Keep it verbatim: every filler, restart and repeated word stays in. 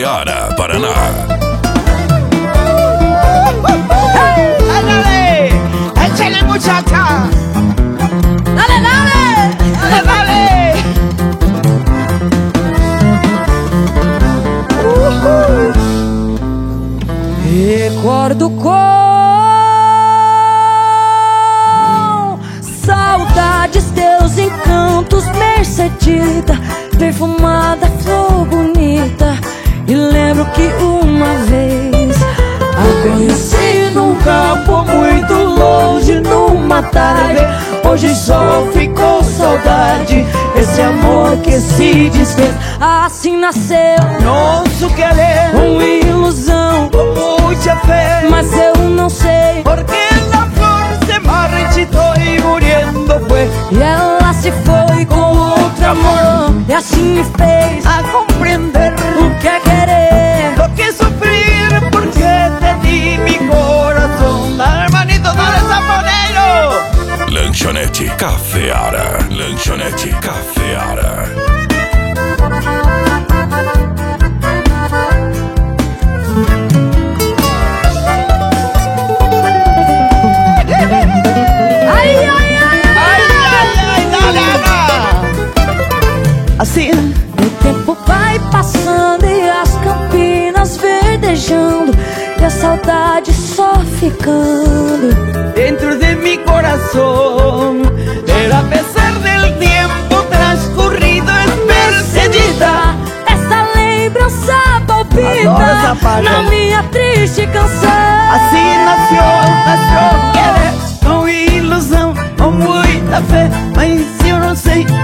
Cafeara, Paraná. ¡Ándale! ¡Échale, muchacha! ¡Dale, dale! ¡Dale, dale! Recordo com saudades teus encantos, Mercedita, perfumada, flor bonita. E lembro que uma vez a conheci num campo muito longe, numa tarde. Hoje só ficou saudade, esse amor que se desfez. Assim nasceu Nosso querer, uma ilusão, com muita fé. mas eu não sei Porque la flor se marchitou y muriendo fue. e ela se foi com outro amor. E assim me fez A comprender o que é querer. lo que sufrir, porque te di mi corazón. Dale, hermanito, dale, saponero. Lanchonete Cafeara. Lanchonete Cafeara. Ai, ai, ai, Ay, ay, ay, dale, Ana. Así. o tempo vai passando e as campinas verdejando, e a saudade só ficando Dentro de mi corazón, pero a pesar del tiempo transcurrido es Mercedita. essa lembrança Adoro palpita essa parte. na minha triste canção. Así nació, nació querer, con ilusión, con mucha fe. Mas eu não sei